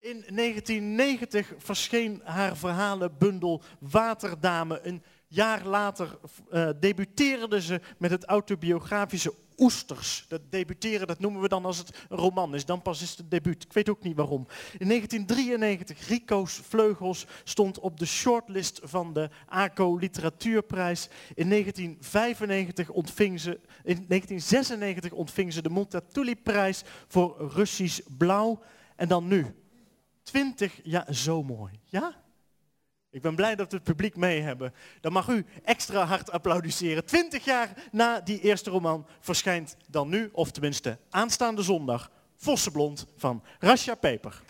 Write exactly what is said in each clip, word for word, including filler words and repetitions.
In negentien negentig verscheen haar verhalenbundel Waterdame. Een jaar later uh, debuteerde ze met het autobiografische Oesters. Dat debuteren, dat noemen we dan als het een roman is. Dan pas is het debuut. Ik weet ook niet waarom. In negentien drieënnegentig, Rico's Vleugels stond op de shortlist van de A C O Literatuurprijs. In negentien vijfennegentig ontving ze, in negentien zesennegentig ontving ze de Multatuli-prijs voor Russisch Blauw. En dan nu. twintig jaar, zo mooi. Ja? Ik ben blij dat we het publiek mee hebben. Dan mag u extra hard applaudisseren. Twintig jaar na die eerste roman verschijnt dan nu, of tenminste aanstaande zondag, Vossenblond van Rasja Peper.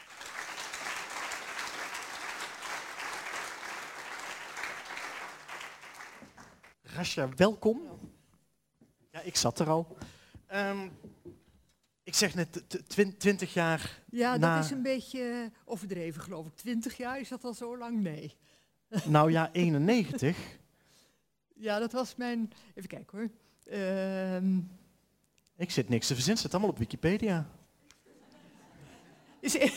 Rasja, welkom. Ja, ik zat er al. Um, ik zeg net twintig jaar Ja, na... dat is een beetje overdreven, geloof ik. Twintig jaar, is dat al zo lang? Nee. Nou ja, eenennegentig. Ja, dat was mijn... Even kijken hoor. Uh... Ik zit niks te verzinnen, het staat allemaal op Wikipedia. Is...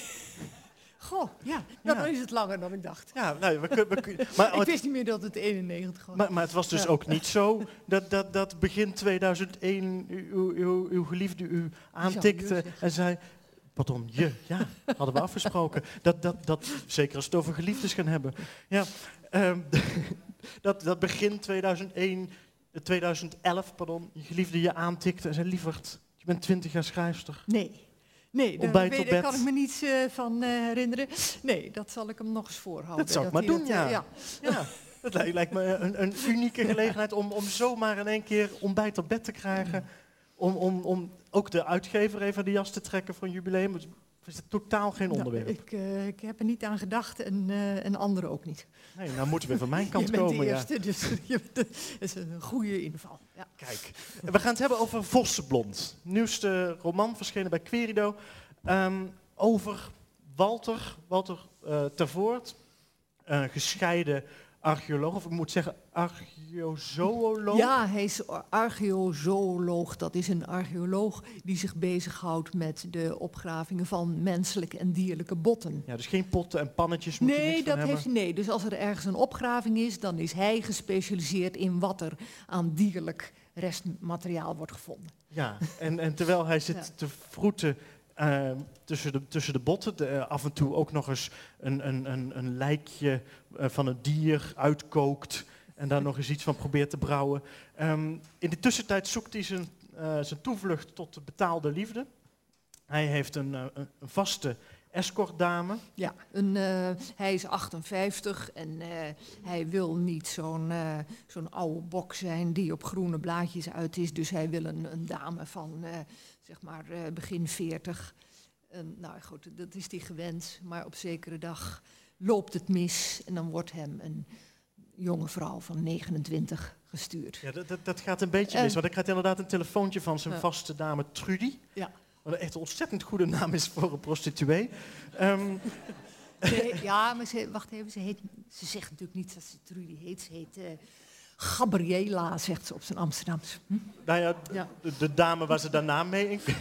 Goh, ja, nou, ja, dan is het langer dan ik dacht. Ja, nou, we kun, we kun, maar, ik wist niet meer dat het eenennegentig was. Maar, maar het was dus ja. ook niet zo dat, dat, dat begin tweeduizend één uw, uw, uw geliefde u aantikte en zei... Pardon, je, ja, hadden we afgesproken. Dat, dat, dat, zeker als we het over geliefdes gaan hebben. Ja, um, dat, dat begin tweeduizend één, tweeduizend elf, pardon, je geliefde je aantikte en zei... Lieverd, je bent twintig jaar schrijfster. Nee. Nee, daar, weet, daar kan ik me niets uh, van uh, herinneren. Nee, dat zal ik hem nog eens voorhouden. Dat zou ik dat maar doen, dat, ja. Uh, ja. ja. Dat lijkt, lijkt me een, een unieke gelegenheid om, om zomaar in één keer ontbijt op bed te krijgen. Om, om, om ook de uitgever even de jas te trekken voor een jubileum. Het is het totaal geen onderwerp. Nou, ik, uh, ik heb er niet aan gedacht en, uh, en anderen ook niet. Nee, nou moeten we van mijn kant je bent komen. De eerste, ja. dus je bent de, dat is een goede inval. Ja. Kijk, we gaan het hebben over Vossenblond. Nieuwste roman verschenen bij Querido. Um, over Walter, Walter uh, Tervoort, uh, gescheiden archeoloog, of ik moet zeggen archeozooloog. Ja, hij is archeozooloog. Dat is een archeoloog die zich bezighoudt met de opgravingen van menselijke en dierlijke botten. Ja, dus geen potten en pannetjes moet nee, niks van dat hebben. heeft, nee, dus als er ergens een opgraving is, dan is hij gespecialiseerd in wat er aan dierlijk restmateriaal wordt gevonden. Ja, en, en terwijl hij zit ja. te vroeten Uh, tussen, de, tussen de botten, de, uh, af en toe ook nog eens een, een, een, een lijkje uh, van een dier uitkookt en daar nog eens iets van probeert te brouwen. Um, in de tussentijd zoekt hij zijn, uh, zijn toevlucht tot de betaalde liefde. Hij heeft een, uh, een vaste escortdame. Ja, een, uh, hij is achtenvijftig en uh, hij wil niet zo'n uh, zo'n oude bok zijn die op groene blaadjes uit is. Dus hij wil een, een dame van... Uh, zeg maar uh, begin veertig. Uh, nou goed, dat is die gewend. Maar op zekere dag loopt het mis en dan wordt hem een jonge vrouw van negenentwintig gestuurd. Ja, dat, dat, dat gaat een beetje uh, mis, want ik krijg inderdaad een telefoontje van zijn uh, vaste dame Trudy. Ja. Wat echt een ontzettend goede naam is voor een prostituee. Um, nee, ja, maar ze, wacht even, ze, heet, ze zegt natuurlijk niet dat ze Trudy heet. Ze heet... Uh, Gabriela, zegt ze op zijn Amsterdams. Hm? Nou ja, ja. De, de dame waar ze daarna mee in,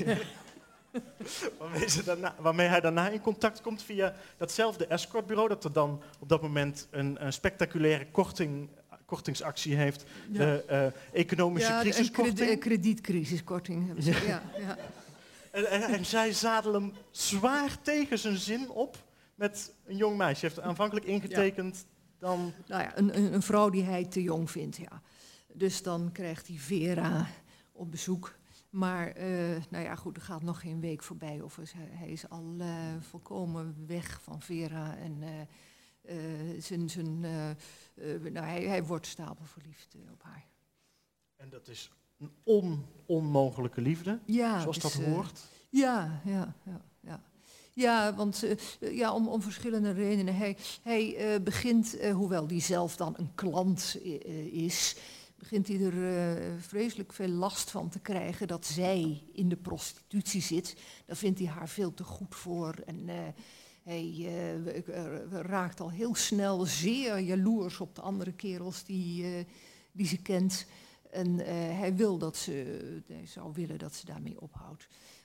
waarmee, ze daarna, waarmee hij daarna in contact komt via datzelfde escortbureau, dat er dan op dat moment een, een spectaculaire korting, kortingsactie heeft. Ja. De uh, economische ja, crisiskorting. Een kredi- kredietcrisiskorting. Ja. Ja, ja. En, en, en zij zadelen hem zwaar tegen zijn zin op met een jong meisje. Hij heeft aanvankelijk ingetekend... Ja. Dan... Nou ja, een, een vrouw die hij te jong vindt, ja. Dus dan krijgt hij Vera op bezoek. Maar, uh, nou ja, goed, er gaat nog geen week voorbij. Of hij, hij is al uh, volkomen weg van Vera. En uh, uh, zijn, zijn, uh, uh, nou, hij, hij wordt stapelverliefd uh, op haar. En dat is een on, onmogelijke liefde, ja, zoals dus, dat hoort? Uh, ja, ja, ja. ja. Ja, want uh, ja, om, om verschillende redenen. Hij, hij uh, begint, uh, hoewel hij zelf dan een klant uh, is, begint hij er uh, vreselijk veel last van te krijgen dat zij in de prostitutie zit. Daar vindt hij haar veel te goed voor. En uh, hij uh, raakt al heel snel zeer jaloers op de andere kerels die, uh, die ze kent. En uh, hij wil dat ze, hij zou willen dat ze daarmee ophoudt.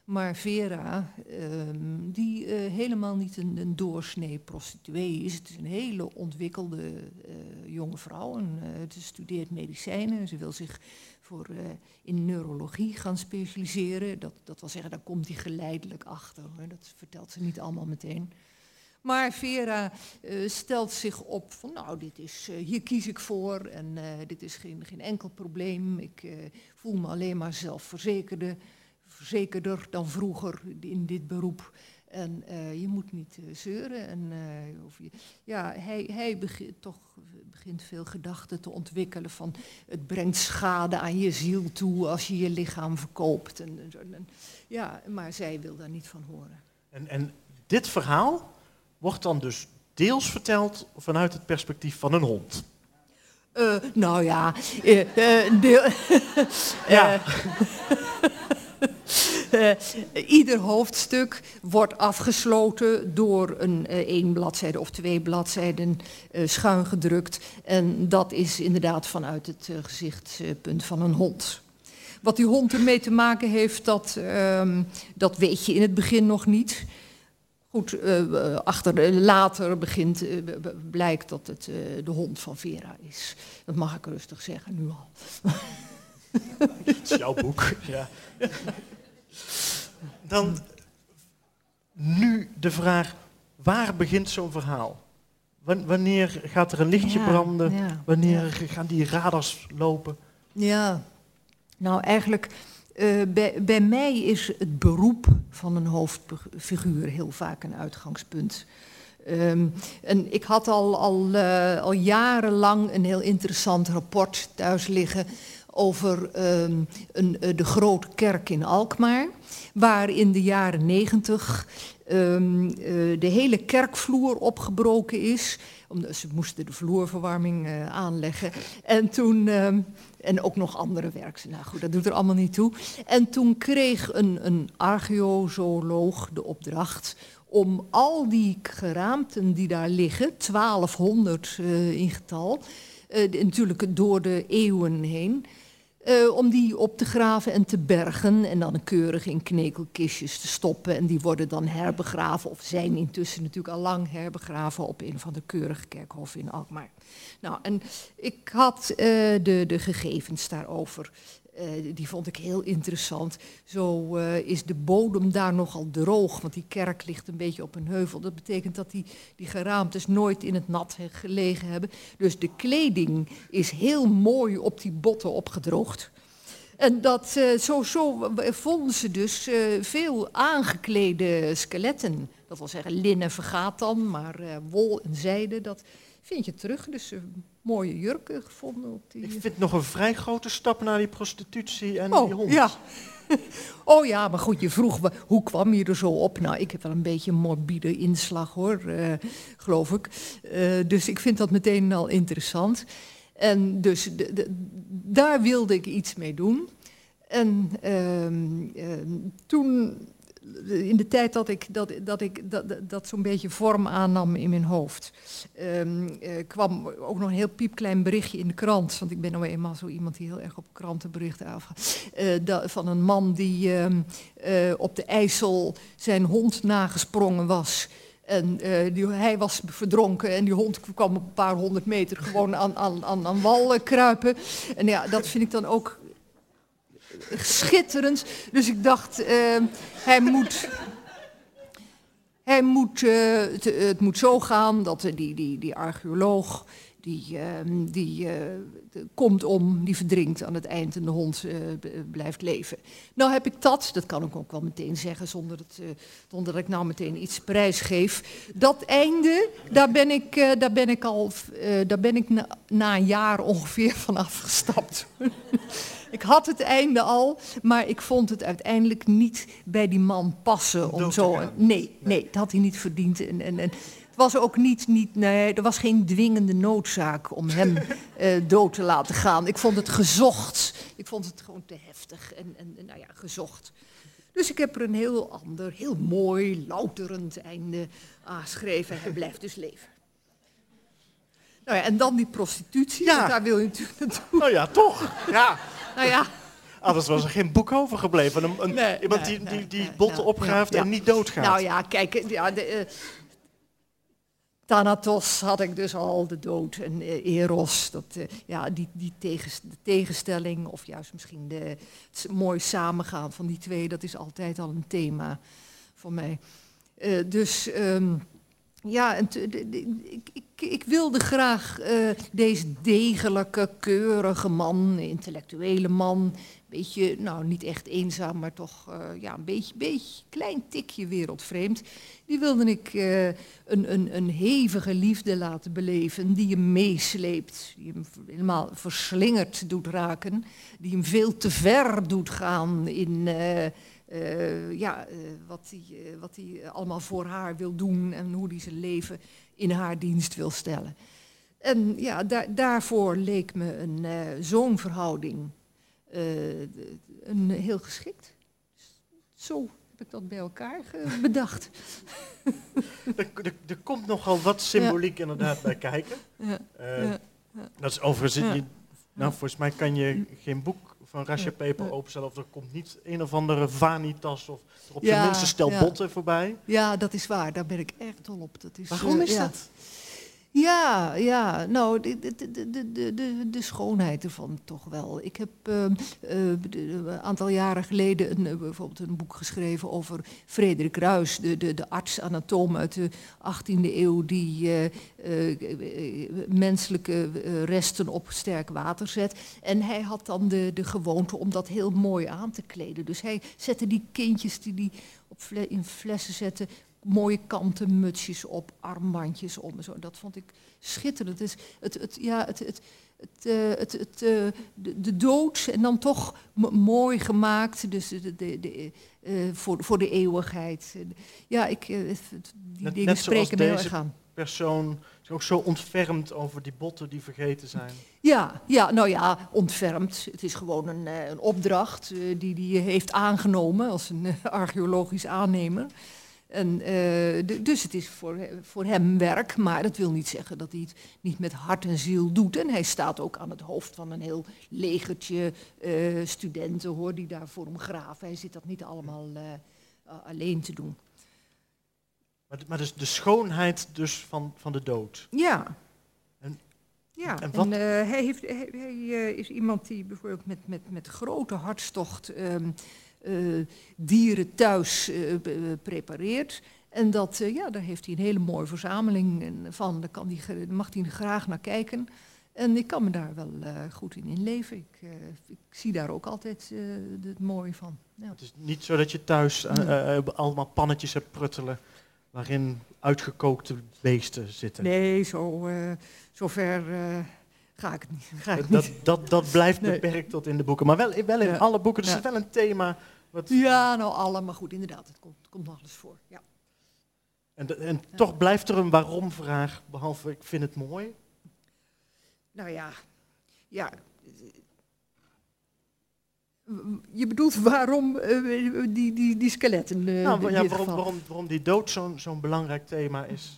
Maar Vera, um, die uh, helemaal niet een, een doorsnee prostituee is. Het is een hele ontwikkelde uh, jonge vrouw. En, uh, ze studeert medicijnen. Ze wil zich voor, uh, in neurologie gaan specialiseren. Dat, dat wil zeggen, daar komt hij geleidelijk achter. Hoor. Dat vertelt ze niet allemaal meteen. Maar Vera uh, stelt zich op van, nou, dit is, uh, hier kies ik voor en uh, dit is geen, geen enkel probleem. Ik uh, voel me alleen maar zelfverzekerde. Verzekerder dan vroeger in dit beroep. En uh, je moet niet uh, zeuren. En, uh, of je, ja, hij, hij begint toch begint veel gedachten te ontwikkelen van het brengt schade aan je ziel toe als je je lichaam verkoopt. En, en, en, ja, maar zij wil daar niet van horen. En, en dit verhaal wordt dan dus deels verteld vanuit het perspectief van een hond. Uh, nou ja, uh, uh, deel, ja. Uh, ieder hoofdstuk wordt afgesloten door een uh, één bladzijde of twee bladzijden uh, schuin gedrukt. En dat is inderdaad vanuit het uh, gezichtspunt van een hond. Wat die hond ermee te maken heeft, dat, uh, dat weet je in het begin nog niet. Goed, uh, achter, uh, later begint, uh, blijkt dat het uh, de hond van Vera is. Dat mag ik rustig zeggen, nu al. Het is jouw boek, ja. Dan nu de vraag, waar begint zo'n verhaal? Wanneer gaat er een lichtje ja, branden? Ja, Wanneer ja. gaan die radars lopen? Ja, nou eigenlijk, uh, bij, bij mij is het beroep van een hoofdfiguur heel vaak een uitgangspunt. Um, en ik had al, al, uh, al jarenlang een heel interessant rapport thuis liggen over um, een, uh, de grote kerk in Alkmaar, waar in de jaren negentig um, uh, de hele kerkvloer opgebroken is. Omdat ze moesten de vloerverwarming uh, aanleggen. En toen, um, en ook nog andere werken. Nou goed, dat doet er allemaal niet toe. En toen kreeg een, een archeozooloog de opdracht om al die geraamten die daar liggen, twaalfhonderd uh, in getal, uh, natuurlijk door de eeuwen heen, Uh, om die op te graven en te bergen en dan keurig in knekelkistjes te stoppen. En die worden dan herbegraven, of zijn intussen natuurlijk al lang herbegraven op een van de keurige kerkhoven in Alkmaar. Nou, en ik had uh, de, de gegevens daarover. Uh, die vond ik heel interessant. Zo uh, is de bodem daar nogal droog, want die kerk ligt een beetje op een heuvel. Dat betekent dat die, die geraamtes nooit in het nat gelegen hebben. Dus de kleding is heel mooi op die botten opgedroogd. En dat, uh, zo, zo vonden ze dus uh, veel aangeklede skeletten. Dat wil zeggen, linnen vergaat dan, maar uh, wol en zijde, dat vind je terug. Dus uh, mooie jurken gevonden op die... Ik vind nog een vrij grote stap naar die prostitutie en oh, die hond. Ja. Oh ja, maar goed, je vroeg me, hoe kwam je er zo op? Nou, ik heb wel een beetje een morbide inslag, hoor, uh, geloof ik. Uh, dus ik vind dat meteen al interessant. En dus de, de, daar wilde ik iets mee doen. En uh, uh, toen, in de tijd dat ik dat, dat, ik, dat, dat zo'n beetje vorm aannam in mijn hoofd, um, uh, kwam ook nog een heel piepklein berichtje in de krant. Want ik ben nou eenmaal zo iemand die heel erg op krantenberichten afgaat. Uh, dat, van een man die uh, uh, op de IJssel zijn hond nagesprongen was. En uh, die, hij was verdronken en die hond kwam op een paar honderd meter gewoon aan, aan, aan, aan wal uh, kruipen. En ja, dat vind ik dan ook schitterend. Dus ik dacht, uh, hij moet... Hij moet uh, te, het moet zo gaan dat uh, die, die, die archeoloog... Die, uh, die uh, komt om, die verdrinkt aan het eind en de hond uh, blijft leven. Nou heb ik dat, dat kan ik ook wel meteen zeggen, zonder, het, uh, zonder dat ik nou meteen iets prijsgeef. Dat einde, daar ben ik, uh, daar ben ik al, uh, daar ben ik na, na een jaar ongeveer van afgestapt. Ik had het einde al, maar ik vond het uiteindelijk niet bij die man passen om zo. Nee, nee, dat had hij niet verdiend. En, en, en, Het was ook niet, niet, nee, er was geen dwingende noodzaak om hem uh, dood te laten gaan. Ik vond het gezocht. Ik vond het gewoon te heftig en, en nou ja, gezocht. Dus ik heb er een heel ander, heel mooi, louterend einde aan geschreven. Hij blijft dus leven. Nou ja, en dan die prostitutie, ja. want daar wil je natuurlijk naartoe. Nou ja, toch. Ja. Nou ja. Anders was er geen boek overgebleven. Een, een, Nee, iemand nee, die, nee, die, die nee, botten ja, opgraaft ja, en ja. niet doodgaat. Nou ja, kijk, ja, de, uh, Thanatos had ik dus al, de dood, en uh, Eros, dat, uh, ja, die, die tegens, de tegenstelling, of juist misschien de, het mooi samengaan van die twee, dat is altijd al een thema voor mij. Uh, dus um, ja, en te, de, de, ik, ik, ik wilde graag uh, deze degelijke, keurige man, intellectuele man, beetje, nou niet echt eenzaam, maar toch uh, ja, een beetje, beetje, klein tikje wereldvreemd. Die wilde ik uh, een, een, een hevige liefde laten beleven, die hem meesleept, die hem helemaal verslingerd doet raken, die hem veel te ver doet gaan in uh, uh, ja, uh, wat hij uh, wat hij allemaal voor haar wil doen en hoe hij zijn leven in haar dienst wil stellen. En ja, daar, daarvoor leek me een uh, zo'n verhouding Uh, een heel geschikt. Zo heb ik dat bij elkaar bedacht. er, er, er komt nogal wat symboliek ja. inderdaad bij kijken. Ja. Uh, ja. Ja. Dat is overigens, ja. je, nou volgens mij kan je geen boek van Rasja Peper ja. openstellen of er komt niet een of andere vanitas of er op ja. zijn minste stel ja. botten voorbij. Ja, dat is waar. Daar ben ik echt dol op. Dat is, Waarom is uh, ja. dat? Ja, ja, nou, de, de, de, de, de, de schoonheid ervan toch wel. Ik heb uh, uh, een aantal jaren geleden een, uh, bijvoorbeeld een boek geschreven over Frederik Ruys, de, de, de arts-anatoom uit de achttiende eeuw die uh, uh, menselijke resten op sterk water zet. En hij had dan de, de gewoonte om dat heel mooi aan te kleden. Dus hij zette die kindjes die hij op fle- in flessen zette, mooie kanten mutsjes op, armbandjes om en zo. Dat vond ik schitterend. Het, is het, het, ja, het, het, het, uh, het, het, uh, de, de dood en dan toch m- mooi gemaakt, dus de, de, de, uh, voor, voor de eeuwigheid. Ja, ik, uh, die net, dingen net spreken me heel erg aan. Persoon is ook zo ontfermd over die botten die vergeten zijn. Ja, ja, nou ja, ontfermd. Het is gewoon een, uh, een opdracht uh, die hij heeft aangenomen als een uh, archeologisch aannemer. En, uh, de, dus het is voor, voor hem werk, maar dat wil niet zeggen dat hij het niet met hart en ziel doet. En hij staat ook aan het hoofd van een heel legertje uh, studenten, hoor, die daar voor hem graven. Hij zit dat niet allemaal uh, uh, alleen te doen. Maar, maar dus de schoonheid dus van, van de dood. Ja. En, ja, en, wat? en uh, hij, heeft, hij, hij uh, is iemand die bijvoorbeeld met, met, met grote hartstocht Um, Uh, dieren thuis uh, prepareert. En dat, uh, ja, daar heeft hij een hele mooie verzameling van. Daar, kan die, daar mag hij graag naar kijken. En ik kan me daar wel uh, goed in inleven. Ik, uh, ik zie daar ook altijd uh, het mooie van. Ja. Het is niet zo dat je thuis uh, uh, allemaal pannetjes hebt pruttelen waarin uitgekookte beesten zitten. Nee, zo, uh, zover uh, ga ik het niet. Ga ik dat, niet. dat, dat blijft nee. beperkt tot in de boeken. Maar wel, wel in ja. alle boeken. Dus ja. het is wel een thema. Wat ja, nou alle, maar goed, inderdaad, het komt, het komt nog eens voor. Ja. En, de, en ja. toch blijft er een waarom-vraag, behalve ik vind het mooi. Nou ja, ja. Je bedoelt waarom uh, die, die, die skeletten? Uh, nou, ja, waarom, waarom, waarom die dood zo'n zo'n belangrijk thema is.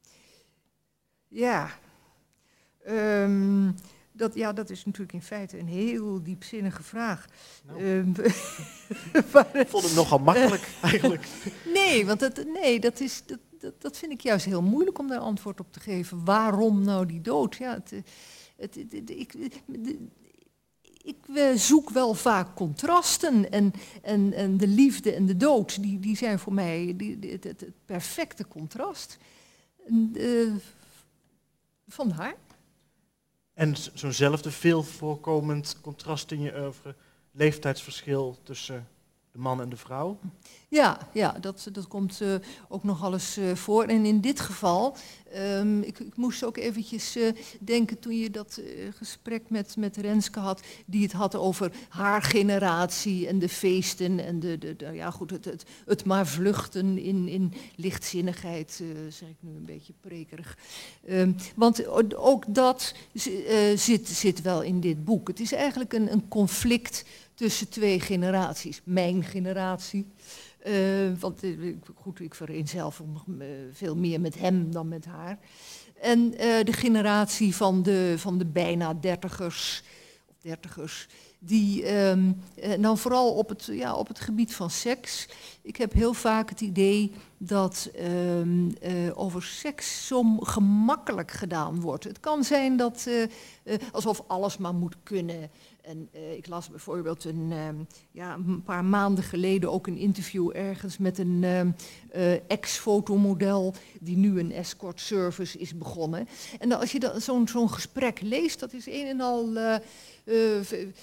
Ja. Um, Dat, ja, dat is natuurlijk in feite een heel diepzinnige vraag. Nou, um, ik vond het nogal makkelijk, eigenlijk. Nee, want dat, nee, dat, is, dat, dat, dat vind ik juist heel moeilijk om daar antwoord op te geven. Waarom nou die dood? Ja, het, het, het, het, ik, de, ik zoek wel vaak contrasten. En, en, en de liefde en de dood, die, die zijn voor mij die, die, het, het perfecte contrast. Uh, vandaar. En zo'nzelfde veel voorkomend contrast in je oeuvre, leeftijdsverschil tussen de man en de vrouw? Ja, ja dat, dat komt uh, ook nogal eens uh, voor. En in dit geval, um, ik, ik moest ook eventjes uh, denken toen je dat uh, gesprek met, met Renske had, die het had over haar generatie en de feesten en de, de, de, ja, goed, het, het, het maar vluchten in, in lichtzinnigheid, uh, zeg ik nu een beetje prekerig. Um, want ook dat uh, zit, zit wel in dit boek. Het is eigenlijk een, een conflict tussen twee generaties. Mijn generatie, uh, want uh, goed, ik vereenzelvig uh, veel meer met hem dan met haar. En uh, de generatie van de, van de bijna dertigers, of dertigers, Die, um, en dan vooral op het, ja, op het gebied van seks. Ik heb heel vaak het idee dat um, uh, over seks zo gemakkelijk gedaan wordt. Het kan zijn dat, uh, uh, alsof alles maar moet kunnen. En uh, ik las bijvoorbeeld een, um, ja, een paar maanden geleden ook een interview ergens met een um, uh, ex-fotomodel die nu een escort service is begonnen. En dan, als je dan zo'n zo'n gesprek leest, dat is een en al uh, uh,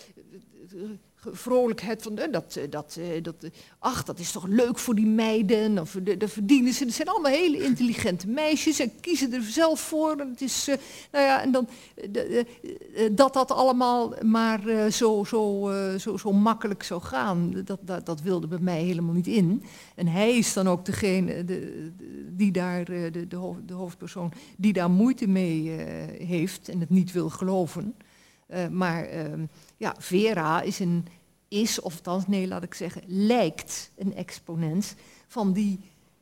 vrolijkheid van, uh, dat, dat, uh, dat, uh, ach, dat is toch leuk voor die meiden, dan verdienen ze. Het zijn allemaal hele intelligente meisjes en kiezen er zelf voor. En het is, uh, nou ja, en dan uh, uh, dat dat allemaal maar uh, zo, zo, uh, zo, zo makkelijk zou gaan, dat, dat, dat wilde bij mij helemaal niet in. En hij is dan ook degene de, die daar, uh, de, de, hoofd, de hoofdpersoon, die daar moeite mee uh, heeft en het niet wil geloven. Uh, maar uh, ja, Vera is een, is, of althans, nee, laat ik zeggen, lijkt een exponent van die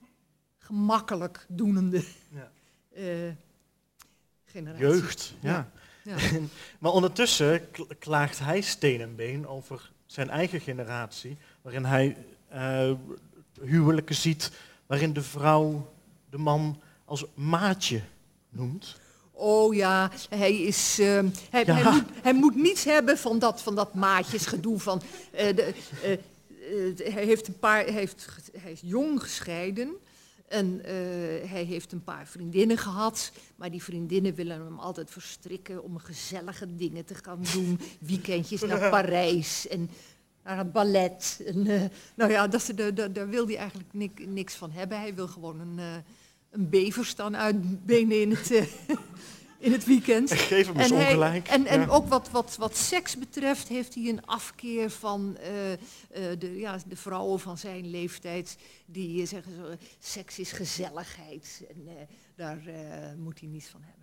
gemakkelijk doenende ja. uh, generatie. Jeugd, ja. ja. ja. Maar ondertussen klaagt hij steen en been over zijn eigen generatie, waarin hij uh, huwelijken ziet, waarin de vrouw de man als maatje noemt. Oh ja, hij, is, uh, hij, ja. hij, moet, hij moet niets hebben van dat, van dat maatjesgedoe. Van, uh, de, uh, uh, hij, heeft een paar, hij, heeft, hij is jong gescheiden en uh, hij heeft een paar vriendinnen gehad. Maar die vriendinnen willen hem altijd verstrikken om gezellige dingen te gaan doen. Weekendjes naar Parijs en naar het ballet. En, uh, nou ja, dat, daar, daar, daar wil hij eigenlijk nik, niks van hebben. Hij wil gewoon een... Uh, een bever staan uitbenen in het, uh, in het weekend. Geef hem eens ongelijk. En, en ja. ook wat, wat, wat seks betreft heeft hij een afkeer van uh, uh, de, ja, de vrouwen van zijn leeftijd. Die uh, zeggen zo, seks is gezelligheid. En uh, daar uh, moet hij niets van hebben.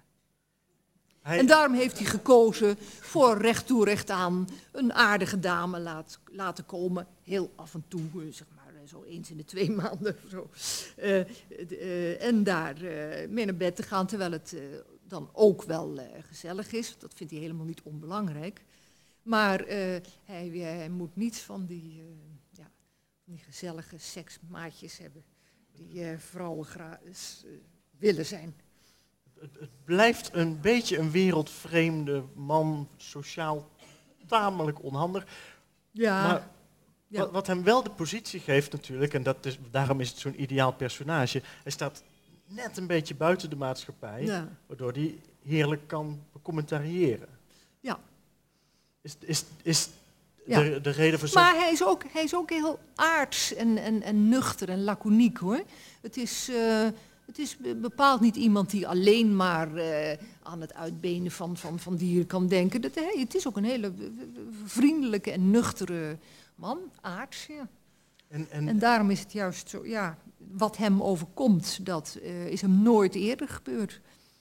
Hij... En daarom heeft hij gekozen voor recht toe recht aan een aardige dame laat, laten komen. Heel af en toe, zeg maar. Zo eens in de twee maanden of zo. Uh, uh, en daar uh, mee naar bed te gaan, terwijl het uh, dan ook wel uh, gezellig is. Dat vindt hij helemaal niet onbelangrijk. Maar uh, hij, uh, hij moet niets van die, uh, ja, van die gezellige seksmaatjes hebben. Die uh, vrouwen graag uh, willen zijn. Het, het blijft een beetje een wereldvreemde man, sociaal tamelijk onhandig. Ja. Maar Ja. Wat, wat hem wel de positie geeft natuurlijk, en dat is, daarom is het zo'n ideaal personage, hij staat net een beetje buiten de maatschappij, ja. waardoor hij heerlijk kan becommentariëren. Ja. Is, is, is ja. de, de reden voor... Maar hij is ook, hij is ook heel aards en, en, en nuchter en laconiek, hoor. Het is... Uh, Het is bepaald niet iemand die alleen maar uh, aan het uitbenen van, van, van dieren kan denken. Dat, hey, het is ook een hele vriendelijke en nuchtere man, aards. Ja. En, en, en daarom is het juist zo, ja, wat hem overkomt, dat uh, is hem nooit eerder gebeurd.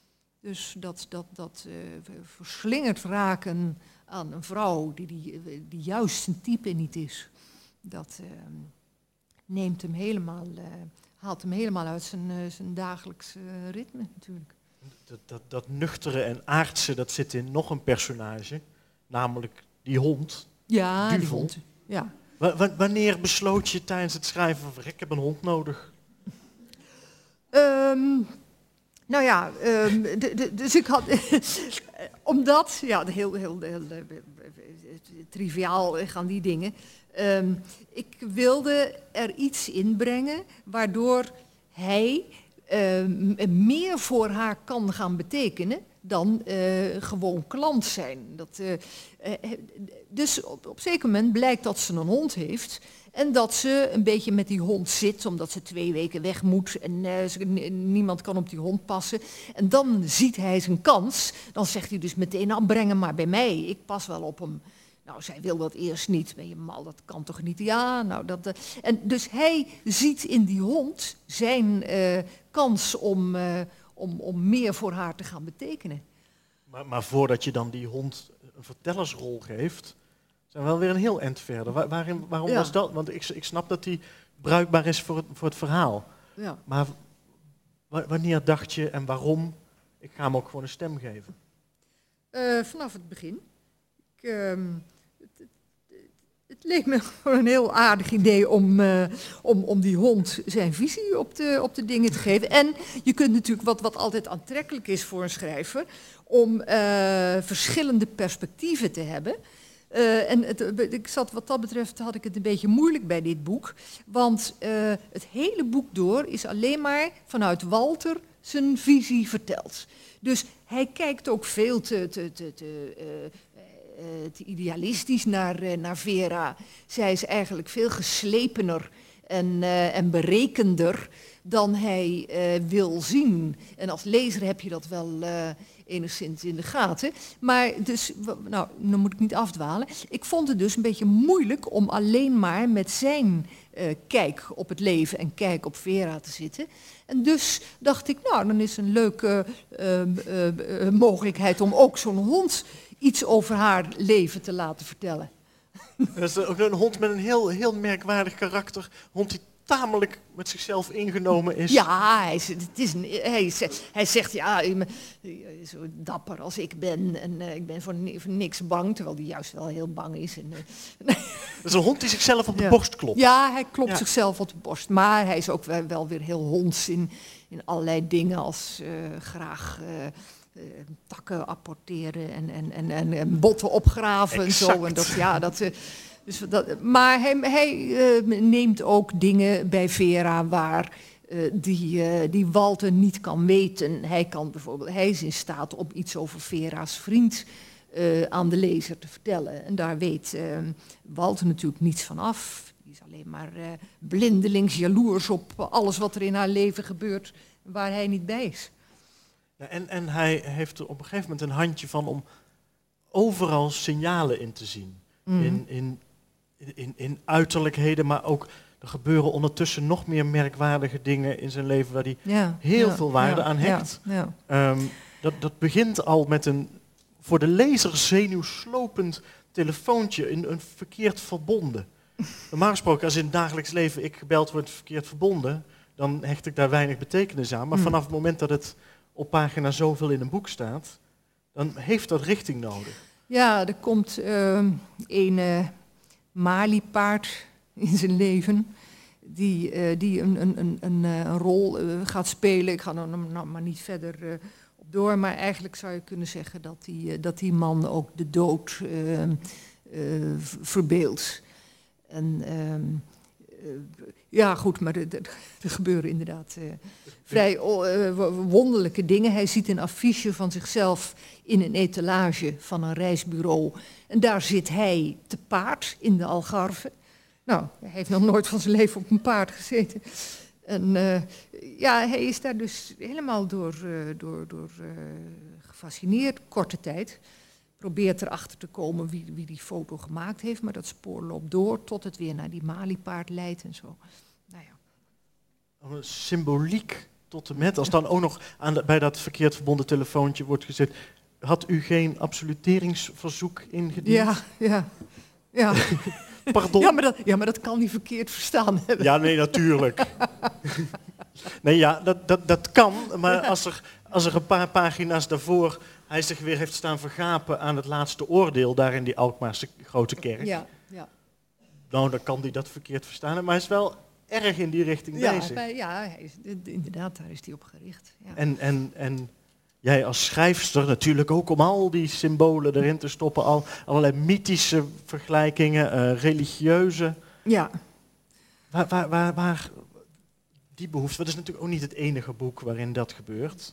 Dus dat, dat, dat uh, verslingerd raken aan een vrouw die, die, die juist zijn type niet is, dat uh, neemt hem helemaal... Uh, haalt hem helemaal uit zijn, uh, zijn dagelijks uh, ritme natuurlijk. Dat, dat, dat nuchtere en aardse, dat zit in nog een personage, namelijk die hond. Ja, Duvel. die hond. Ja. W- w- wanneer besloot je tijdens het schrijven van, ik heb een hond nodig? Um, nou ja, um, de, de, dus ik had, omdat, ja, heel, heel, heel, heel triviaal gaan die dingen. Um, ik wilde er iets inbrengen waardoor hij uh, meer voor haar kan gaan betekenen dan uh, gewoon klant zijn. Dat, uh, uh, dus op, op zeker moment blijkt dat ze een hond heeft en dat ze een beetje met die hond zit, omdat ze twee weken weg moet en uh, ze, niemand kan op die hond passen. En dan ziet hij zijn kans, dan zegt hij dus meteen, nou breng hem maar bij mij, ik pas wel op hem. Nou, zij wil dat eerst niet. Ben je mal, dat kan toch niet? Ja, nou dat. Uh, en dus hij ziet in die hond zijn uh, kans om, uh, om, om meer voor haar te gaan betekenen. Maar, maar voordat je dan die hond een vertellersrol geeft, zijn we wel weer een heel eind verder. Waar, waarin, waarom ja. was dat? Want ik, ik snap dat die bruikbaar is voor het, voor het verhaal. Ja. Maar w- wanneer dacht je en waarom? Ik ga hem ook gewoon een stem geven. Uh, vanaf het begin. Ik, uh, Het leek me gewoon een heel aardig idee om, uh, om, om die hond zijn visie op de, op de dingen te geven. En je kunt natuurlijk, wat, wat altijd aantrekkelijk is voor een schrijver, om uh, verschillende perspectieven te hebben. Uh, en het, ik zat, wat dat betreft had ik het een beetje moeilijk bij dit boek. Want uh, het hele boek door is alleen maar vanuit Walter zijn visie verteld. Dus hij kijkt ook veel te, te, te, te, uh, uh, te idealistisch naar, uh, naar Vera. Zij is eigenlijk veel geslepener en, uh, en berekender dan hij uh, wil zien. En als lezer heb je dat wel uh, enigszins in de gaten. Maar dus, nou, dan moet ik niet afdwalen. Ik vond het dus een beetje moeilijk om alleen maar met zijn uh, kijk op het leven en kijk op Vera te zitten. En dus dacht ik, nou, dan is een leuke uh, uh, uh, mogelijkheid om ook zo'n hond iets over haar leven te laten vertellen. Dat is ook een hond met een heel, heel merkwaardig karakter. Een hond die tamelijk met zichzelf ingenomen is. Ja, hij, is, het is een, hij, zegt, hij zegt, ja, zo dapper als ik ben en uh, ik ben voor, voor niks bang, terwijl hij juist wel heel bang is. En, uh, dat is een hond die zichzelf op de ja. borst klopt. Ja, hij klopt ja. zichzelf op de borst, maar hij is ook wel, wel weer heel honds in, in allerlei dingen als uh, graag... Uh, Uh, takken apporteren en, en, en, en, en botten opgraven Exact. en zo. En dat, ja, dat, uh, dus dat, maar hij, hij uh, neemt ook dingen bij Vera waar uh, die, uh, die Walter niet kan weten. Hij, kan bijvoorbeeld, hij is in staat om iets over Vera's vriend uh, aan de lezer te vertellen. En daar weet uh, Walter natuurlijk niets van af. Die is alleen maar uh, blindelings jaloers op alles wat er in haar leven gebeurt waar hij niet bij is. Ja, en, en hij heeft er op een gegeven moment een handje van om overal signalen in te zien. Mm. In, in, in, in uiterlijkheden, maar ook er gebeuren ondertussen nog meer merkwaardige dingen in zijn leven waar hij ja, heel ja, veel waarde ja, aan hecht. Ja, ja. Um, dat, dat begint al met een voor de lezer zenuwslopend telefoontje in een verkeerd verbonden. Normaal gesproken, als in het dagelijks leven ik gebeld word verkeerd verbonden, dan hecht ik daar weinig betekenis aan. Maar mm. vanaf het moment dat het op pagina zoveel in een boek staat, dan heeft dat richting nodig. Ja, er komt uh, een uh, Mali-paard in zijn leven die, uh, die een, een, een, een, een rol uh, gaat spelen. Ik ga er nou maar niet verder uh, op door, maar eigenlijk zou je kunnen zeggen dat die, uh, dat die man ook de dood uh, uh, verbeeldt. En... Uh, Uh, ja, goed, maar er, er gebeuren inderdaad uh, vrij uh, wonderlijke dingen. Hij ziet een affiche van zichzelf in een etalage van een reisbureau. En daar zit hij te paard in de Algarve. Nou, hij heeft nog nooit van zijn leven op een paard gezeten. En uh, ja, hij is daar dus helemaal door, uh, door, door uh, gefascineerd, korte tijd. Probeert erachter te komen wie, wie die foto gemaakt heeft, maar dat spoor loopt door tot het weer naar die Mali-paard leidt en zo. Nou ja. Een symboliek tot en met, als dan ook nog aan de, bij dat verkeerd verbonden telefoontje wordt gezet, had u geen absoluteringsverzoek ingediend? Ja, ja, ja. Pardon? Ja maar, dat, ja, maar dat kan hij verkeerd verstaan hebben. Ja, nee, natuurlijk. Nee, ja, dat, dat, dat kan, maar als er, als er een paar pagina's daarvoor hij zich weer heeft staan vergapen aan het laatste oordeel daar in die Alkmaarse grote kerk. Ja, ja. Nou, dan kan hij dat verkeerd verstaan, maar hij is wel erg in die richting ja, bezig. Bij, ja, hij is, inderdaad, daar is hij op gericht. Ja. En, en, en jij als schrijfster natuurlijk ook om al die symbolen erin te stoppen, al, allerlei mythische vergelijkingen, uh, religieuze. Ja. Waar, waar, waar, waar die behoefte, dat is natuurlijk ook niet het enige boek waarin dat gebeurt.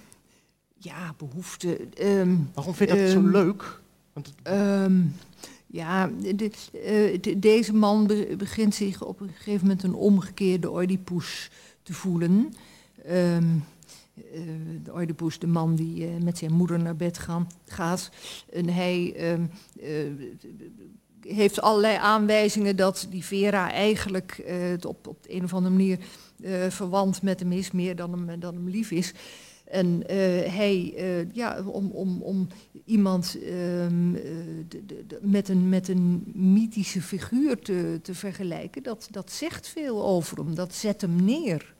Ja, behoefte. Um, Waarom vind je dat um, zo leuk? Want het... um, ja, de, uh, de, deze man be, begint zich op een gegeven moment een omgekeerde Oedipus te voelen. Um, uh, de Oedipus, de man die uh, met zijn moeder naar bed gaan, gaat. En hij um, uh, heeft allerlei aanwijzingen dat die Vera eigenlijk uh, op, op de een of andere manier uh, verwant met hem is, meer dan hem, dan hem lief is. En uh, hij, uh, ja, om, om, om iemand um, uh, de, de, de, met, een, met een mythische figuur te, te vergelijken, dat, dat zegt veel over hem, dat zet hem neer.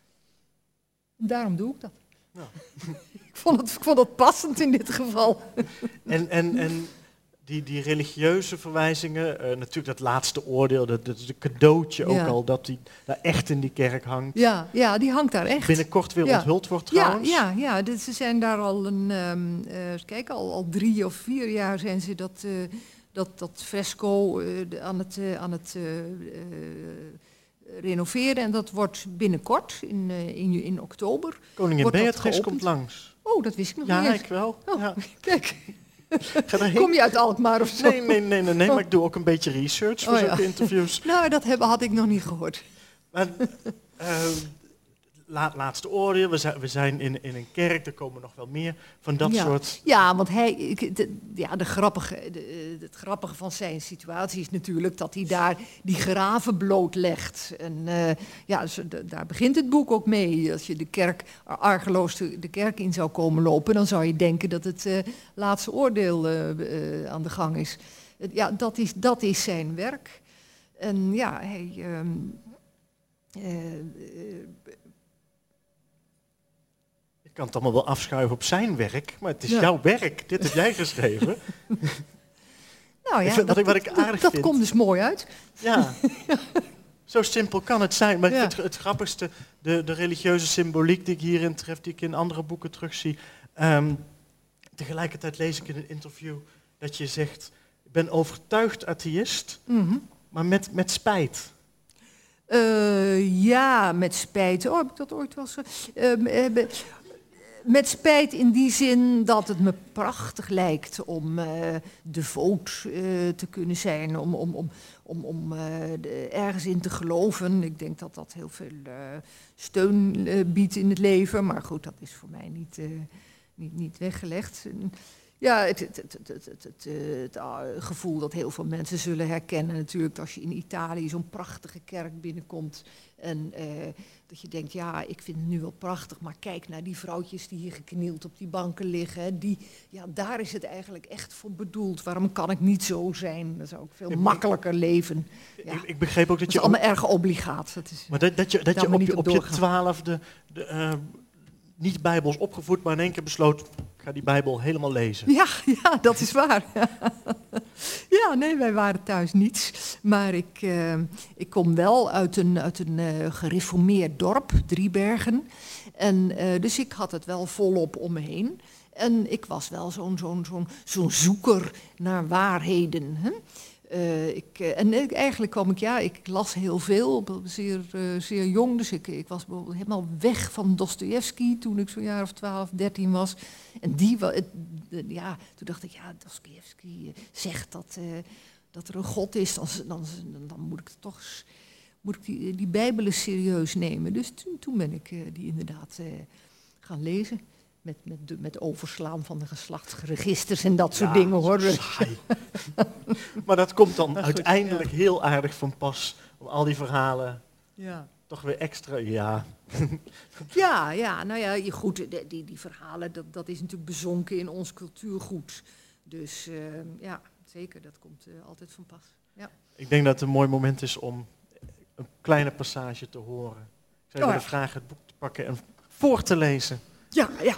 Daarom doe ik dat. Ja. ik, vond het, ik vond het passend in dit geval. En, en, en die, die religieuze verwijzingen, uh, natuurlijk dat laatste oordeel, dat, dat is een cadeautje ook Ja. al, dat die daar echt in die kerk hangt. Ja, ja, die hangt daar echt. Binnenkort weer Ja. onthuld wordt Ja, trouwens. ja, ja. Dus ze zijn daar al een, um, uh, kijk, al, al drie of vier jaar zijn ze dat, uh, dat, dat fresco uh, de, aan het, uh, aan het uh, uh, renoveren. En dat wordt binnenkort, in, uh, in, in oktober. Koningin wordt dat Beatrix geopend. komt langs. Oh, dat wist ik nog Ja, niet eens. ik wel. Oh, Ja. kijk. Ga daarheen. Kom je uit Alkmaar of zo? Nee, nee, nee, nee, nee Oh. maar ik doe ook een beetje research voor Oh, zulke ja. interviews. Nou, dat hebben, had ik nog niet gehoord. Maar, uh, la, laatste oordeel, we zijn, we zijn in, in een kerk, er komen nog wel meer van dat Ja. soort... Ja, want hij, ik- de, ja, de grappige, de, het grappige van zijn situatie is natuurlijk dat hij daar die graven blootlegt. En uh, ja, zo, de, daar begint het boek ook mee. Als je de kerk, argeloos de, de kerk in zou komen lopen, dan zou je denken dat het uh, laatste oordeel uh, uh, aan de gang is. Uh, ja, dat is, dat is zijn werk. En ja, hij... Um, uh, uh, Ik kan het allemaal wel afschuiven op zijn werk, maar het is Ja. jouw werk. Dit heb jij geschreven. nou Ik ja, vind- wat dat, ik- wat ik dat- aardig dat vind- komt dus mooi uit. Ja, zo simpel kan het zijn. Maar Ja. ik vind het, het grappigste, de, de religieuze symboliek die ik hierin tref, die ik in andere boeken terugzie. Um, tegelijkertijd lees ik in een interview dat je zegt, ik ben overtuigd atheïst, Mhm. maar met, met spijt. Uh, ja, met spijt. Oh, heb ik dat ooit wel zo? Uh, uh, met spijt in die zin dat het me prachtig lijkt om uh, devoot uh, te kunnen zijn, om, om, om, om, om uh, de, ergens in te geloven. Ik denk dat dat heel veel uh, steun uh, biedt in het leven, maar goed, dat is voor mij niet, uh, niet, niet weggelegd. Ja, het, het, het, het, het, het, het, het uh, gevoel dat heel veel mensen zullen herkennen natuurlijk als je in Italië zo'n prachtige kerk binnenkomt en uh, dat je denkt, ja, ik vind het nu wel prachtig, maar kijk naar die vrouwtjes die hier geknield op die banken liggen. Hè, die, ja, daar is het eigenlijk echt voor bedoeld. Waarom kan ik niet zo zijn? Dan zou ik veel Ik- makkelijker leven. Ja, Ik, ik begreep ook dat dat je... is allemaal erg obligaat. Dat is, Maar dat, dat je, dat Daar je moet op niet je, op op je doorgaan. twaalfde de, uh, niet bijbels opgevoed, maar in één keer besloot, ik ga die Bijbel helemaal lezen. Ja, ja, dat is waar. Ja, nee, wij waren thuis niets. Maar ik, uh, ik kom wel uit een, uit een uh, gereformeerd dorp, Driebergen. En uh, dus ik had het wel volop om me heen. En ik was wel zo'n zo'n zo'n zo'n zoeker naar waarheden. Hè? Uh, ik, uh, en ik, eigenlijk kwam ik, ja, ik las heel veel, zeer, uh, zeer jong. Dus ik, ik was bijvoorbeeld helemaal weg van Dostojevski toen ik zo'n jaar of twaalf, dertien was. En die, het, de, ja, toen dacht ik, ja, Dostojevski uh, zegt dat, uh, dat er een God is, dan, dan, dan moet ik toch moet ik die, die Bijbel eens serieus nemen. Dus toen, toen ben ik uh, die inderdaad uh, gaan lezen. Met, met, de, met overslaan van de geslachtsregisters en dat soort Ja, dingen, hoor. saai. Maar dat komt dan Nou, goed, uiteindelijk ja. heel aardig van pas, om al die verhalen Ja. toch weer extra, ja. Ja, ja, nou ja, je- goed, de- die, die verhalen, dat, dat is natuurlijk bezonken in ons cultuurgoed. Dus uh, ja, zeker, dat komt uh, altijd van pas. Ja. Ik denk dat het een mooi moment is om een kleine passage te horen. Ik zou je Oh, willen ja. vragen het boek te pakken en voor te lezen. Ja, ja.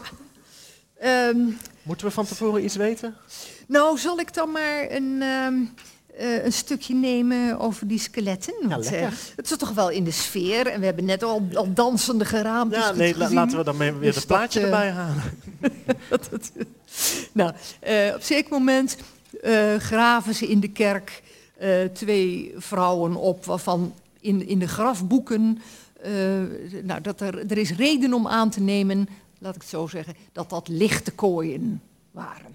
Um, Moeten we van tevoren iets weten? nou, zal ik dan maar een, um, uh, een stukje nemen over die skeletten? Want, Ja, lekker. uh, het is toch wel in de sfeer en we hebben net al, al dansende geraamtes Ja, nee, la- gezien. laten we dan mee weer Dus het plaatje dat, uh, erbij halen. Dat het- nou, uh, op een zeker moment uh, graven ze in de kerk uh, twee vrouwen op, waarvan in, in de grafboeken, uh, nou, dat er, er is reden om aan te nemen, laat ik het zo zeggen, dat dat lichte kooien waren.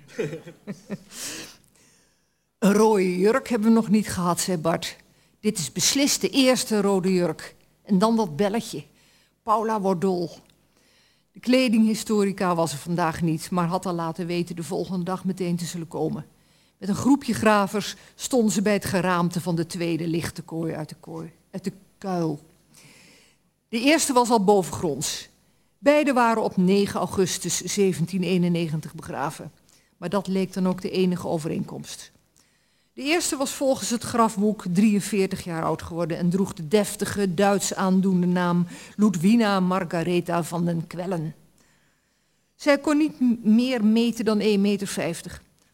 Een rode jurk hebben we nog niet gehad, zei Bart. Dit is beslist de eerste rode jurk. En dan dat belletje. Paula wordt dol. De kledinghistorica was er vandaag niet, maar had al laten weten de volgende dag meteen te zullen komen. Met een groepje gravers stonden ze bij het geraamte van de tweede lichte kooi uit de, kooi, uit de kuil. De eerste was al bovengronds. Beide waren op negen augustus zeventien eenennegentig begraven. Maar dat leek dan ook de enige overeenkomst. De eerste was volgens het grafboek drieënveertig jaar oud geworden en droeg de deftige, Duits aandoende naam Ludwina Margaretha van den Quellen. Zij kon niet m- meer meten dan één meter vijftig.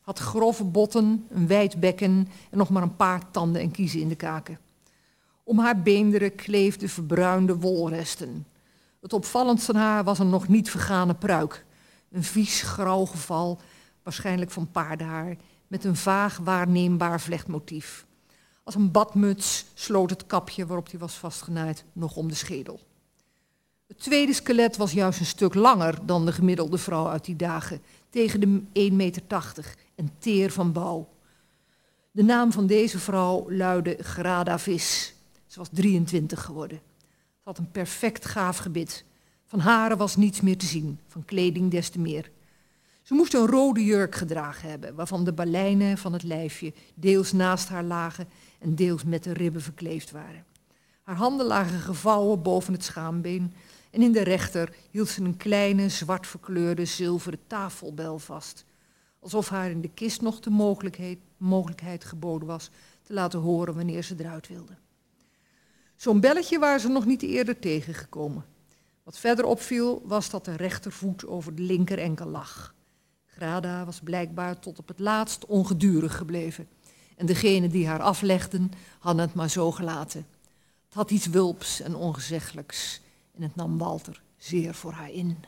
Had grove botten, een wijd bekken en nog maar een paar tanden en kiezen in de kaken. Om haar beenderen kleefden verbruinde wolresten. Het opvallendste aan haar was een nog niet vergane pruik. Een vies grauw geval, waarschijnlijk van paardenhaar, met een vaag waarneembaar vlechtmotief. Als een badmuts sloot het kapje waarop die was vastgenaaid nog om de schedel. Het tweede skelet was juist een stuk langer dan de gemiddelde vrouw uit die dagen, tegen de één meter tachtig en teer van bouw. De naam van deze vrouw luidde Grada Vis. Ze was drieëntwintig geworden. Ze had een perfect gaaf gebit. Van haren was niets meer te zien, van kleding des te meer. Ze moest een rode jurk gedragen hebben, waarvan de baleinen van het lijfje deels naast haar lagen en deels met de ribben verkleefd waren. Haar handen lagen gevouwen boven het schaambeen en in de rechter hield ze een kleine, zwart verkleurde zilveren tafelbel vast. Alsof haar in de kist nog de mogelijkheid, mogelijkheid geboden was te laten horen wanneer ze eruit wilde. Zo'n belletje waren ze nog niet eerder tegengekomen. Wat verder opviel was dat de rechtervoet over de linker enkel lag. Grada was blijkbaar tot op het laatst ongedurig gebleven. En degenen die haar aflegden hadden het maar zo gelaten. Het had iets wulps en ongezeggelijks. En het nam Walter zeer voor haar in.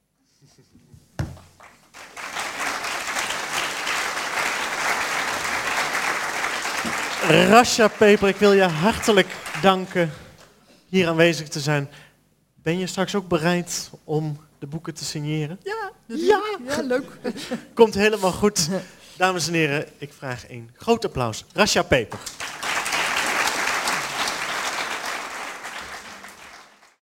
Rascha Peper, ik wil je hartelijk danken hier aanwezig te zijn. Ben je straks ook bereid om de boeken te signeren? Ja, ja. ja leuk. Komt helemaal goed. Dames en heren, ik vraag een groot applaus. Rascha Peper.